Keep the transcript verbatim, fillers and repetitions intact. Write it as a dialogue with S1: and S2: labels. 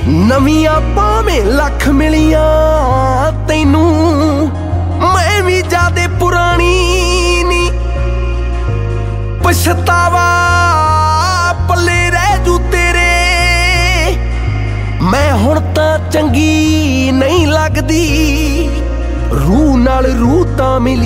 S1: ਨਵੀਆਂ ਭਾਵੇਂ ਲੱਖ ਮਿਲੀਆਂ ਤੈਨੂੰ, ਮੈਂ ਵੀ ਜਾਦੇ ਪੁਰਾਣੀ ਨੀ। ਪਛਤਾਵਾ ਪੱਲੇ ਰਹਿ ਜੂ ਤੇਰੇ, ਮੈਂ ਹੁਣ ਤਾਂ ਚੰਗੀ ਨਹੀਂ ਲੱਗਦੀ। ਰੂਹ ਨਾਲ ਰੂਹ ਤਾਂ ਮਿਲੀ